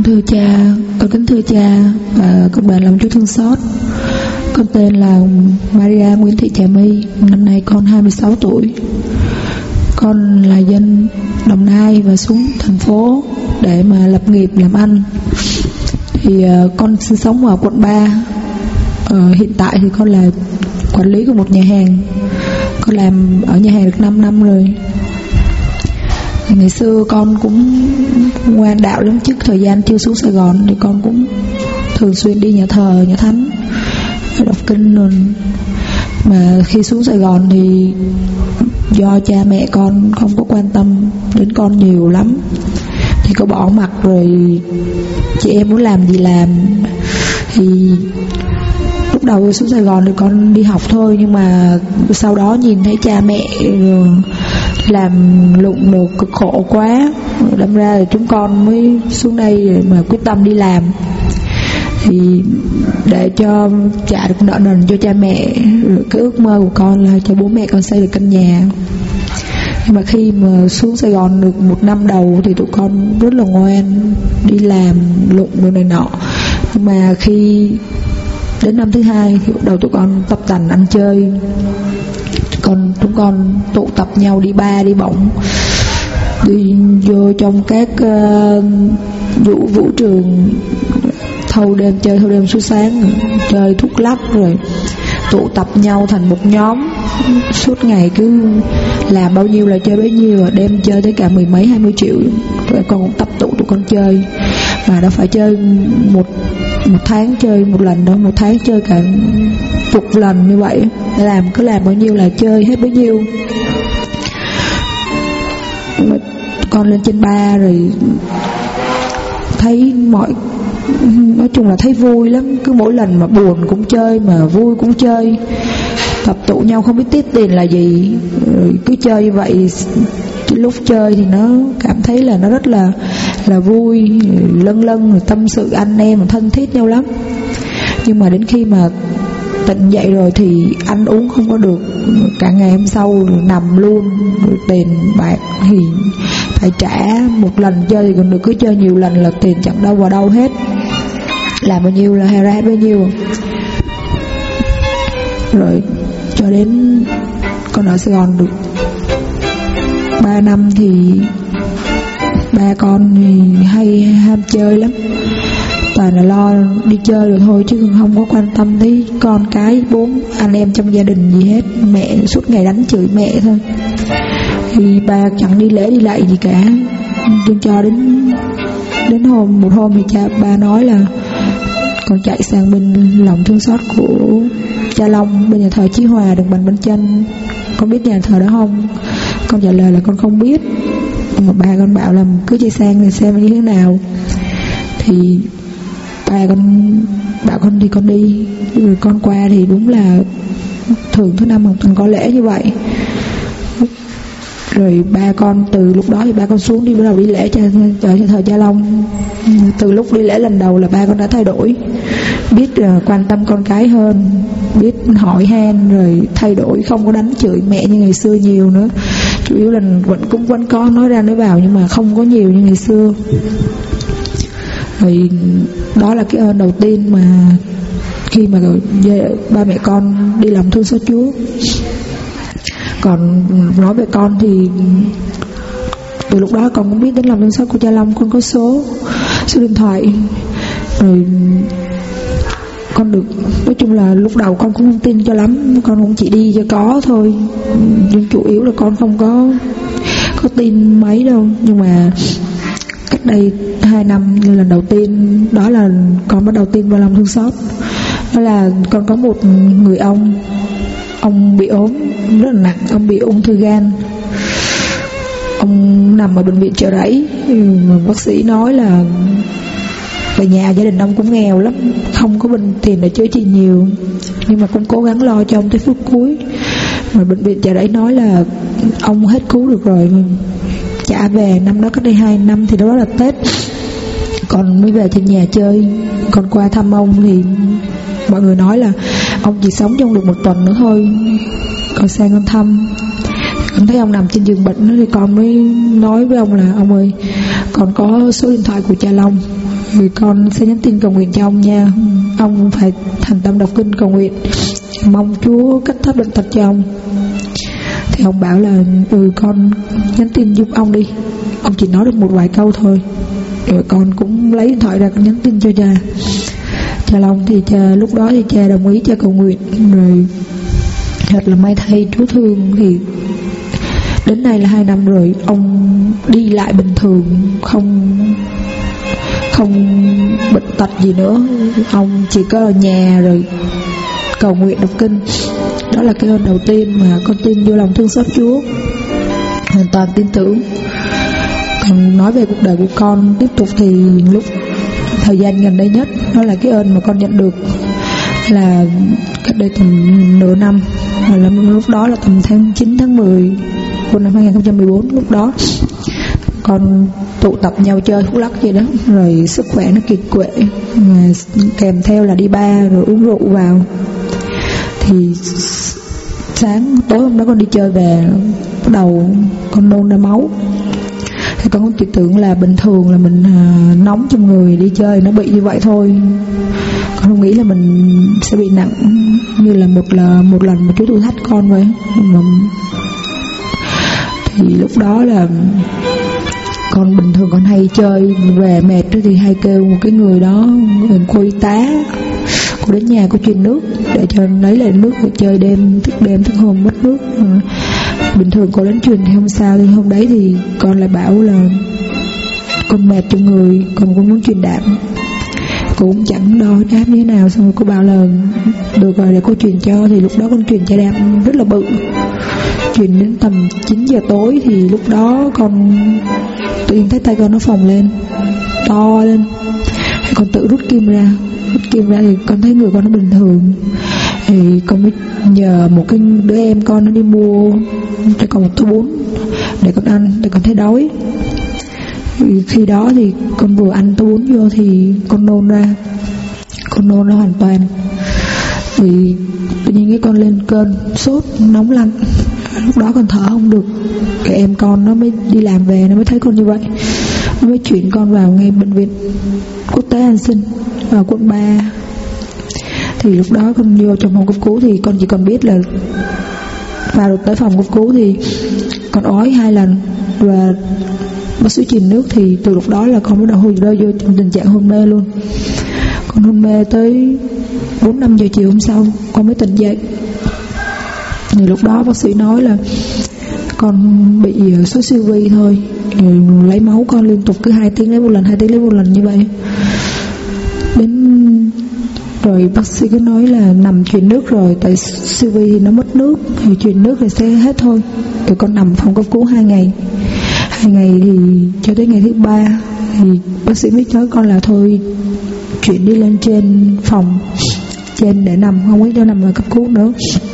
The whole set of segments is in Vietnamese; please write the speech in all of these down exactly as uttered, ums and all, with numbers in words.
Thưa cha, con kính thưa cha và công đoàn lòng Chúa thương xót. Con tên là Maria Nguyễn Thị Trà My, năm nay con hai mươi sáu tuổi. Con là dân Đồng Nai và xuống thành phố để mà lập nghiệp làm ăn. Thì uh, con sinh sống ở quận ba. uh, Hiện tại thì con là quản lý của một nhà hàng. Con làm ở nhà hàng được năm năm rồi. Ngày xưa con cũng ngoan đạo lắm, trước thời gian chưa xuống Sài Gòn thì con cũng thường xuyên đi nhà thờ, nhà thánh, đọc kinh rồi. Mà khi xuống Sài Gòn thì do cha mẹ con không có quan tâm đến con nhiều lắm thì có bỏ mặc rồi chị em muốn làm gì làm. Thì lúc đầu xuống Sài Gòn thì con đi học thôi, nhưng mà sau đó nhìn thấy cha mẹ làm lụng đồ cực khổ quá, đâm ra là chúng con mới xuống đây mà quyết tâm đi làm. Thì để cho trả được nợ nần cho cha mẹ, cái ước mơ của con là cho bố mẹ con xây được căn nhà. Nhưng mà khi mà xuống Sài Gòn được một năm đầu thì tụi con rất là ngoan, đi làm lụng đồ này nọ. Nhưng mà khi đến năm thứ hai thì bắt đầu tụi con tập tành ăn chơi. Còn chúng con tụ tập nhau đi bar, đi bổng, đi vô trong các uh, vũ, vũ trường thâu đêm, chơi thâu đêm suốt sáng, chơi thuốc lắc, rồi tụ tập nhau thành một nhóm. Suốt ngày cứ làm bao nhiêu là chơi bấy nhiêu, đêm chơi tới cả mười mấy hai mươi triệu. Rồi con cũng tập tụ tụi con chơi, mà đâu phải chơi một một tháng chơi một lần đâu, một tháng chơi cả chục lần như vậy. Làm cứ làm bao nhiêu là chơi hết bấy nhiêu. Con lên trên ba rồi thấy mọi, nói chung là thấy vui lắm. Cứ mỗi lần mà buồn cũng chơi, mà vui cũng chơi, tập tụ nhau không biết tiết tiền là gì, rồi cứ chơi như vậy. Lúc chơi thì nó cảm thấy là nó rất là là vui, lân lân rồi tâm sự anh em thân thiết nhau lắm. Nhưng mà đến khi mà tỉnh dậy rồi thì ăn uống không có được, cả ngày hôm sau nằm luôn, rồi tiền bạc thì phải trả. Một lần chơi thì còn được, cứ chơi nhiều lần là tiền chẳng đâu vào đâu hết, làm bao nhiêu là ra bao nhiêu. Rồi cho đến con ở Sài Gòn được ba năm thì ba con thì hay ham chơi lắm, toàn là lo đi chơi rồi thôi, chứ không có quan tâm tới con cái bốn anh em trong gia đình gì hết. Mẹ suốt ngày đánh chửi mẹ thôi, thì ba chẳng đi lễ đi lại gì cả. Nhưng cho đến đến hôm một hôm thì cha ba nói là con chạy sang bên lòng thương xót của cha Long, bên nhà thờ Chí Hòa đường Bành Bánh Chanh. Con biết nhà thờ đó không? Con trả lời là con không biết, mà ba con bảo là cứ chạy sang rồi xem như thế nào. Thì ba con bảo con đi, con đi. Rồi con qua thì đúng là thường thứ năm hàng tuần có lễ như vậy. Rồi ba con từ lúc đó thì ba con xuống đi, bắt đầu đi lễ cho cho thờ Cha Long. Từ lúc đi lễ lần đầu là ba con đã thay đổi, biết uh, quan tâm con cái hơn, biết hỏi han, rồi thay đổi, không có đánh chửi mẹ như ngày xưa nhiều nữa. Chủ yếu là vẫn cũng vẫn có nói ra nói vào, nhưng mà không có nhiều như ngày xưa. Rồi đó là cái ơn đầu tiên mà khi mà ba mẹ con đi làm thương xót Chúa. Còn nói về con thì từ lúc đó con cũng biết đến lòng thương xót của Cha Long. Con có số số điện thoại, rồi con được, nói chung là lúc đầu con cũng không tin cho lắm, con cũng chỉ đi cho có thôi, nhưng chủ yếu là con không có có tin mấy đâu. Nhưng mà cách đây hai năm lần đầu tiên đó là con bắt đầu tin vào lòng thương xót. Đó là con có một người ông ông bị ốm rất là nặng, ông bị ung thư gan. Ông nằm ở bệnh viện Chợ Rẫy, mà bác sĩ nói là về nhà gia đình ông cũng nghèo lắm, không có bệnh tiền để chữa trị nhiều, nhưng mà cũng cố gắng lo cho ông tới phút cuối. Mà bệnh viện Chợ Rẫy nói là ông hết cứu được rồi, trả về. Năm đó cách đây hai năm thì đó là Tết, con mới về trên nhà chơi. Con qua thăm ông thì mọi người nói là ông chỉ sống trong được một tuần nữa thôi. Con sang con thăm, con thấy ông nằm trên giường bệnh thì con mới nói với ông là ông ơi, con có số điện thoại của cha Long, thì con sẽ nhắn tin cầu nguyện cho ông nha. Ông phải thành tâm đọc kinh cầu nguyện, mong Chúa cắt thấp bệnh tật cho ông. Thì ông bảo là ừ con nhắn tin giúp ông đi. Ông chỉ nói được một vài câu thôi, rồi con cũng lấy điện thoại ra con nhắn tin cho cha. Cha Long thì cha lúc đó thì cha đồng ý cha cầu nguyện. Rồi thật là may thay Chúa thương, thì đến nay là hai năm rồi, ông đi lại bình thường, không không bệnh tật gì nữa. Ông chỉ có ở nhà rồi cầu nguyện đọc kinh. Đó là cái ơn đầu tiên mà con tin vô lòng thương xót Chúa, hoàn toàn tin tưởng. Còn nói về cuộc đời của con tiếp tục thì lúc thời gian gần đây nhất, đó là cái ơn mà con nhận được là cách đây tầm nửa năm, là lúc đó là tầm tháng chín tháng mười của năm hai không một bốn. Lúc đó con tụ tập nhau chơi thuốc lắc gì đó, rồi sức khỏe nó kiệt quệ, kèm theo là đi bar rồi uống rượu vào. Thì sáng tối hôm đó con đi chơi về, bắt đầu con nôn ra máu. Thì con cũng tưởng là bình thường là mình à, nóng trong người đi chơi nó bị như vậy thôi. Con không nghĩ là mình sẽ bị nặng như là một là một lần mà Chúa thử thách con vậy. Mà thì lúc đó là con bình thường con hay chơi về mệt thì hay kêu một cái người đó, người cô y tá, cô đến nhà cô truyền nước để cho lấy lại nước, rồi chơi đêm thức đêm thức hôm mất nước. Bình thường cô đến truyền thì không sao, thì hôm đấy thì con lại bảo là con mệt trong người, con cũng muốn truyền đạm. Cô cũng chẳng đo đáp như thế nào, xong rồi cô bảo là được rồi để cô truyền cho. Thì lúc đó con truyền chai đạm rất là bự, truyền đến tầm chín giờ tối. Thì lúc đó con tự nhiên thấy tay con nó phồng lên, to lên. Thì con tự rút kim ra, rút kim ra thì con thấy người con nó bình thường. Thì con mới nhờ một cái đứa em con nó đi mua cho con một tô bún để con ăn, để con thấy đói. Thì khi đó thì con vừa ăn tô bún vô thì con nôn ra, con nôn ra hoàn toàn. Thì tự nhiên cái con lên cơn sốt nóng lạnh. Lúc đó con thở không được. Cái em con nó mới đi làm về, nó mới thấy con như vậy, nó mới chuyển con vào ngay bệnh viện quốc tế An Sinh ở quận ba. Thì lúc đó con vô trong phòng cấp cứu thì con chỉ còn biết là vào được tới phòng cấp cứu thì con ói hai lần và bác sĩ truyền nước. Thì từ lúc đó là con bắt đầu rơi vô trong tình trạng hôn mê luôn. Con hôn mê tới bốn năm giờ chiều hôm sau con mới tỉnh dậy. Thì lúc đó bác sĩ nói là con bị sốt siêu vi thôi, rồi lấy máu con liên tục cứ hai tiếng lấy một lần, hai tiếng lấy một lần như vậy. Đến rồi bác sĩ cứ nói là nằm truyền nước rồi, tại siêu vi thì nó mất nước, thì truyền nước thì sẽ hết thôi. Rồi con nằm phòng cấp cứu hai ngày. Hai ngày thì cho tới ngày thứ ba thì bác sĩ mới nói con là thôi chuyển đi lên trên phòng trên để nằm, không có cho nằm ở cấp cứu nữa.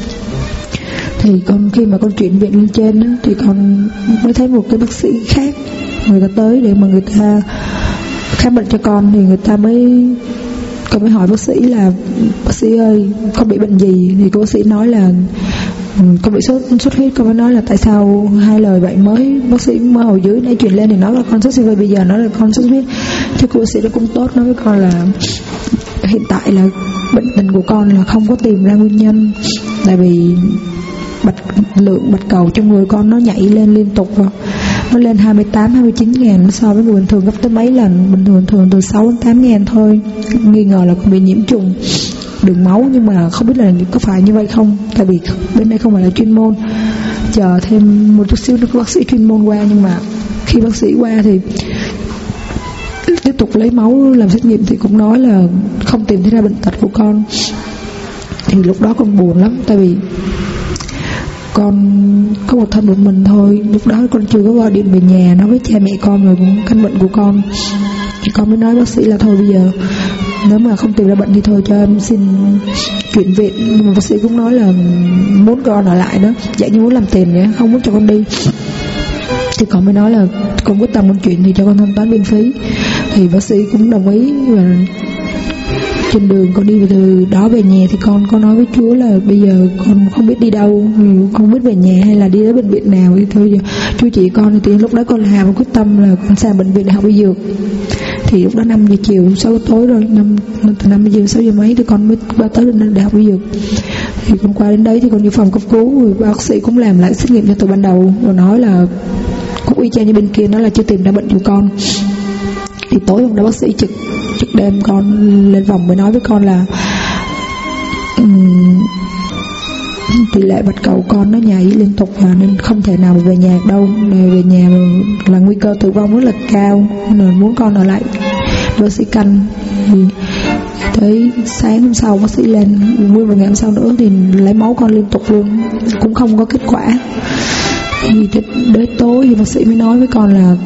Thì con khi mà con chuyển viện lên trên đó, thì con mới thấy một cái bác sĩ khác, người ta tới để mà người ta khám bệnh cho con. Thì người ta mới con mới hỏi bác sĩ là bác sĩ ơi con bị bệnh gì. Thì cô bác sĩ nói là con bị sốt sốt huyết. Con mới nói là tại sao hai lời vậy, mới bác sĩ mới hồi dưới đây truyền lên thì nói là con sốt siêu vi, bây giờ nói là con sốt huyết. Thì cô bác sĩ nó cũng tốt, nói với con là hiện tại là bệnh tình của con là không có tìm ra nguyên nhân, tại vì bạch lượng bạch cầu trong người con nó nhảy lên liên tục rồi. Nó lên hai mươi tám, hai mươi chín ngàn so với người bình thường gấp tới mấy lần. Bình thường thường từ sáu đến tám ngàn thôi. Nghi ngờ là con bị nhiễm trùng đường máu, nhưng mà không biết là có phải như vậy không, tại vì bên đây không phải là chuyên môn. Chờ thêm một chút xíu nữa có bác sĩ chuyên môn qua, nhưng mà khi bác sĩ qua thì tiếp tục lấy máu làm xét nghiệm thì cũng nói là không tìm thấy ra bệnh tật của con. Thì lúc đó con buồn lắm, tại vì con có một thân một mình thôi. Lúc đó con chưa có gọi điện về nhà nói với cha mẹ con rồi cũng căn bệnh của con. Thì con mới nói bác sĩ là thôi bây giờ nếu mà không tìm ra bệnh thì thôi cho em xin chuyển viện. Nhưng mà bác sĩ cũng nói là muốn con ở lại đó, dạng như muốn làm tiền vậy, không muốn cho con đi. Thì con mới nói là con quyết tâm con chuyển thì cho con thanh toán viện phí. Thì bác sĩ cũng đồng ý và trên đường con đi từ đó về nhà thì con có nói với Chúa là bây giờ con không biết đi đâu, không biết về nhà hay là đi đến bệnh viện nào, thì thôi giờ Chúa chỉ con. Thì lúc đó con làm quyết tâm là con sang bệnh viện để học y dược. Thì lúc đó năm giờ chiều sáu tối rồi, năm từ năm giờ sáu giờ mấy thì con mới qua tới đại học y dược. Thì con qua đến đấy thì con đi phòng cấp cứu, rồi bác sĩ cũng làm lại xét nghiệm cho từ ban đầu và nói là cũng y chang như bên kia, nó là chưa tìm ra bệnh của con. Thì tối hôm đó bác sĩ trực trực đêm con lên phòng mới nói với con là um, tỷ lệ bạch cầu con nó nhảy liên tục và nên không thể nào về nhà đâu, về nhà là nguy cơ tử vong rất là cao, nên muốn con ở lại bác sĩ canh. Thì tới sáng hôm sau bác sĩ lên, nguyên một ngày hôm sau nữa thì lấy máu con liên tục luôn, cũng không có kết quả. Thì đến tối thì bác sĩ mới nói với con là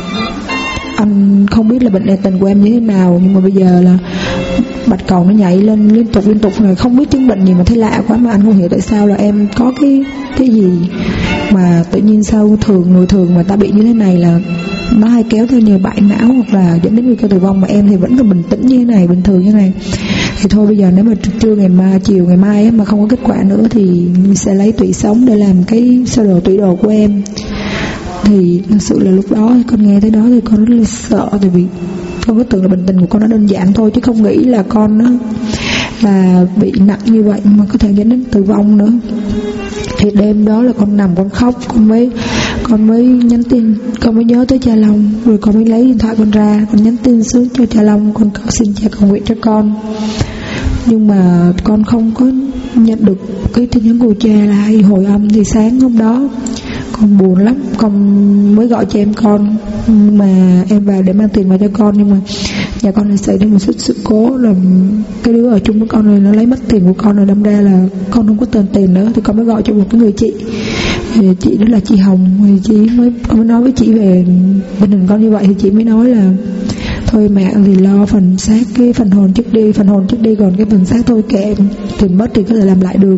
anh không biết là bệnh này tình của em như thế nào, nhưng mà bây giờ là bạch cầu nó nhảy lên liên tục liên tục rồi, không biết chứng bệnh gì mà thấy lạ quá, mà anh không hiểu tại sao là em có cái cái gì mà tự nhiên sao thường người thường mà ta bị như thế này là nó hay kéo theo nhiều bại não hoặc là dẫn đến nguy cơ tử vong, mà em thì vẫn là bình tĩnh như thế này, bình thường như thế này. Thì thôi bây giờ nếu mà trưa ngày mai, chiều ngày mai ấy, mà không có kết quả nữa thì sẽ lấy tủy sống để làm cái sơ đồ tủy đồ của em. Thì thật sự là lúc đó con nghe tới đó thì con rất là sợ, tại vì con có tưởng là bệnh tình của con nó đơn giản thôi, chứ không nghĩ là con nó là bị nặng như vậy mà có thể dẫn đến tử vong nữa. Thì đêm đó là con nằm con khóc, con mới con mới nhắn tin, con mới nhớ tới cha Long, rồi con mới lấy điện thoại con ra, con nhắn tin xuống cho cha Long, con cầu xin cha cầu nguyện cho con. Nhưng mà con không có nhận được cái tin nhắn của cha là hay hồi âm. Thì sáng hôm đó con buồn lắm, con mới gọi cho em con, mà em vào để mang tiền vào cho con, nhưng mà nhà con lại xảy ra một sự sự cố là cái đứa ở chung với con rồi nó lấy mất tiền của con, rồi đâm ra là con không có tiền tiền nữa. Thì con mới gọi cho một cái người chị, thì chị đó là chị Hồng. Thì chị mới con mới nói với chị về tình hình con như vậy, thì chị mới nói là thôi mẹ thì lo phần xác, cái phần hồn trước đi, phần hồn trước đi, còn cái phần xác thôi kệ, tiền mất thì có thể làm lại được.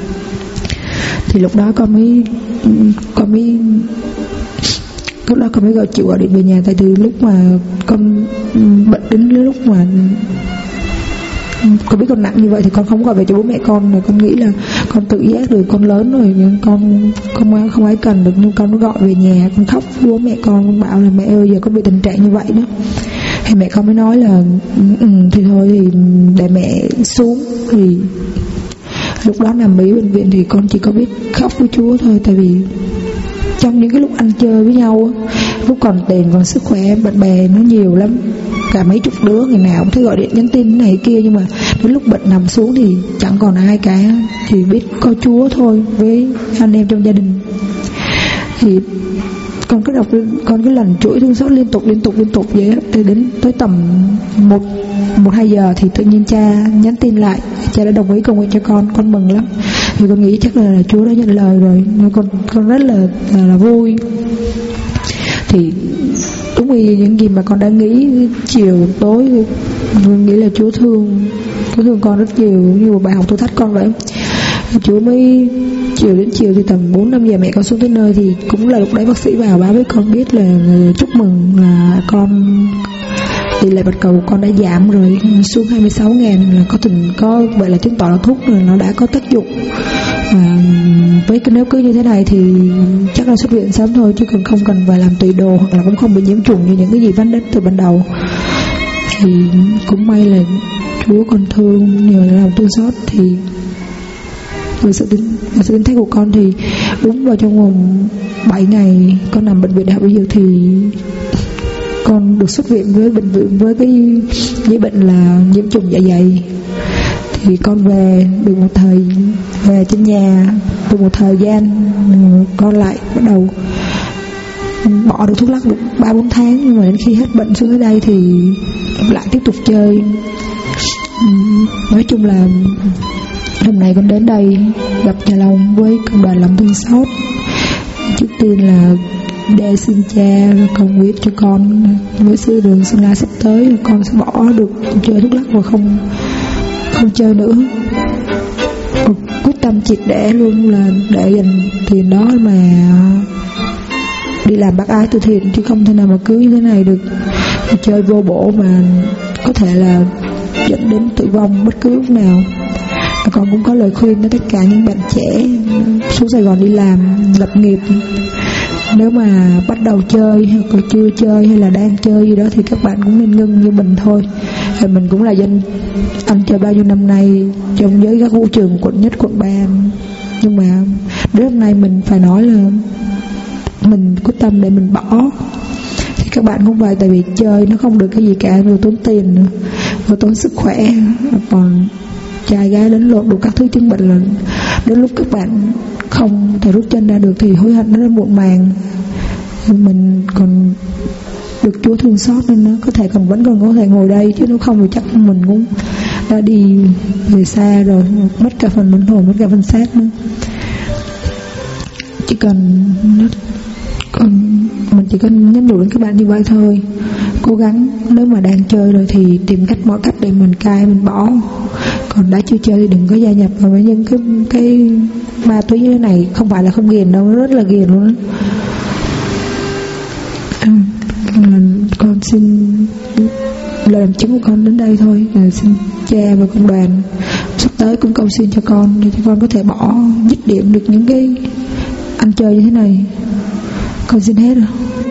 Thì lúc đó con mới con mới lúc đó con mới gọi chịu gọi điện về nhà. Tại vì lúc mà con bệnh đến lúc mà con biết con nặng như vậy thì con không gọi về cho bố mẹ con, rồi con nghĩ là con tự giác được, con lớn rồi nhưng con không không ai cần được, nhưng con nó gọi về nhà, con khóc với bố mẹ con, con bảo là mẹ ơi giờ con bị tình trạng như vậy đó. Thì mẹ con mới nói là ừ, thì thôi thì để mẹ xuống. Thì lúc đó nằm Mỹ bệnh viện thì con chỉ có biết khóc với Chúa thôi. Tại vì trong những cái lúc ăn chơi với nhau, lúc còn tiền còn sức khỏe, bạn bè nó nhiều lắm, cả mấy chục đứa, ngày nào cũng thấy gọi điện nhắn tin này kia, nhưng mà đến lúc bệnh nằm xuống thì chẳng còn ai cả, chỉ biết có Chúa thôi với anh em trong gia đình. Thì con cứ đọc, con cứ lần chuỗi thương xót liên tục liên tục liên tục vậy á. Thì đến tới tầm một một hai giờ thì tự nhiên cha nhắn tin lại, cha đã đồng ý cầu nguyện cho con. Con mừng lắm, thì con nghĩ chắc là, là Chúa đã nhận lời rồi, nên con con rất là là, là vui. Thì đúng vì những gì mà con đã nghĩ chiều tối, con nghĩ là Chúa thương Chúa thương con rất nhiều, như một bài học thử thách con vậy. Chúa mới chiều đến chiều thì tầm bốn năm giờ mẹ con xuống tới nơi, thì cũng là lúc đấy bác sĩ vào báo với con biết là chúc mừng là con tỷ lệ bạch cầu của con đã giảm rồi xuống hai mươi sáu ngàn, là có tình có vậy là chứng tỏ là thuốc rồi nó đã có tác dụng. Và với cái nếu cứ như thế này thì chắc là xuất viện sớm thôi, chứ còn không cần phải làm tùy đồ, hoặc là cũng không bị nhiễm trùng như những cái gì vắn đến từ ban đầu. Thì cũng may là Chúa con thương, nhờ làm thương xót. Thì với sự tính và sự tính thấy của con thì đúng vào trong vòng bảy ngày con nằm bệnh viện đại học y dược thì con được xuất viện với bệnh viện với cái với bệnh là nhiễm trùng dạ dày. Thì con về được một thời về trên nhà được một thời gian, con lại bắt đầu bỏ được thuốc lắc được ba bốn tháng, nhưng mà đến khi hết bệnh xuống tới đây thì lại tiếp tục chơi. Nói chung là hôm nay con đến đây gặp cha Long với công đoàn lòng thương xót. Trước tiên là để xin cha cầu nguyện cho con với sứ đường Sơn La sắp tới con sẽ bỏ được chơi thuốc lắc và không không chơi nữa. Một quyết tâm triệt để luôn là để dành tiền đó mà đi làm bác ái từ thiện, chứ không thể nào mà cứ như thế này được, chơi vô bổ mà có thể là dẫn đến tử vong bất cứ lúc nào. Và con cũng có lời khuyên với tất cả những bạn trẻ xuống Sài Gòn đi làm, lập nghiệp. Nếu mà bắt đầu chơi hoặc là chưa chơi hay là đang chơi gì đó thì các bạn cũng nên ngưng như mình thôi. Thì mình cũng là dân ăn chơi bao nhiêu năm nay trong giới các vũ trường quận nhất, quận ba. Nhưng mà đến hôm nay mình phải nói là mình quyết tâm để mình bỏ. Thì các bạn cũng vậy, tại vì chơi nó không được cái gì cả, vừa tốn tiền nữa, vừa tốn sức khỏe, còn trai gái đánh lộn đủ các thứ chứng bệnh là đến lúc các bạn không thể rút chân ra được thì hối hận nó rất muộn màng. Mình còn được Chúa thương xót nên nó có thể còn vẫn còn có thể ngồi đây, chứ nếu không thì chắc mình cũng đã đi về xa rồi, mất cả phần linh hồn, mất cả phần xác nữa. Chỉ cần còn mình chỉ cần nhắn nhủ đến các bạn như vậy thôi. Cố gắng, nếu mà đang chơi rồi thì tìm cách mọi cách để mình cai, mình bỏ. Còn đã chưa chơi thì đừng có gia nhập vào với những cái cái ma túy như thế này. Không phải là không ghiền đâu, nó rất là ghiền luôn đó. À, con xin lời làm chứng của con đến đây thôi. À, xin cha và công đoàn sắp tới cũng cầu xin cho con để cho con có thể bỏ dứt điểm được những cái ăn chơi như thế này. Con xin hết rồi.